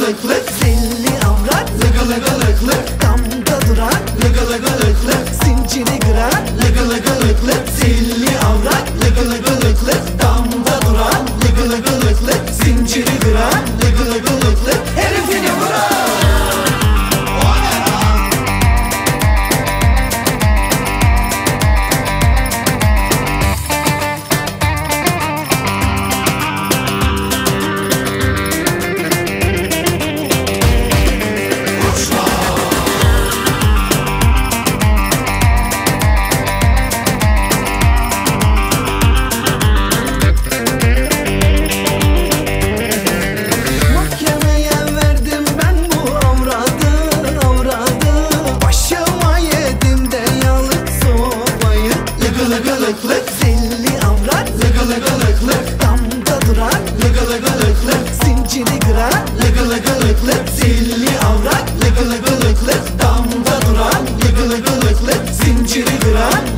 lık lık. Zilli avrat lıgı lıgı lık lık. Damda duran lıgı lıgı lık lık. Zinciri kıran lıgı lıgı lık lık. Zilli avrat lıgı lıgı lık lık. Damda duran lıgı lıgı lık lık. Zinciri kıran lıgı lıgı lık lık. Herifini vuran. Zilli avrat lıgı lıgı lık lık. Damda duran lıgı lıgı lık lık. Zinciri kıran lıgı lıgı lık lık. Zilli avrat lıgı lıgı lık lık. Damda duran lıgı lıgı lık lık. Zinciri kıran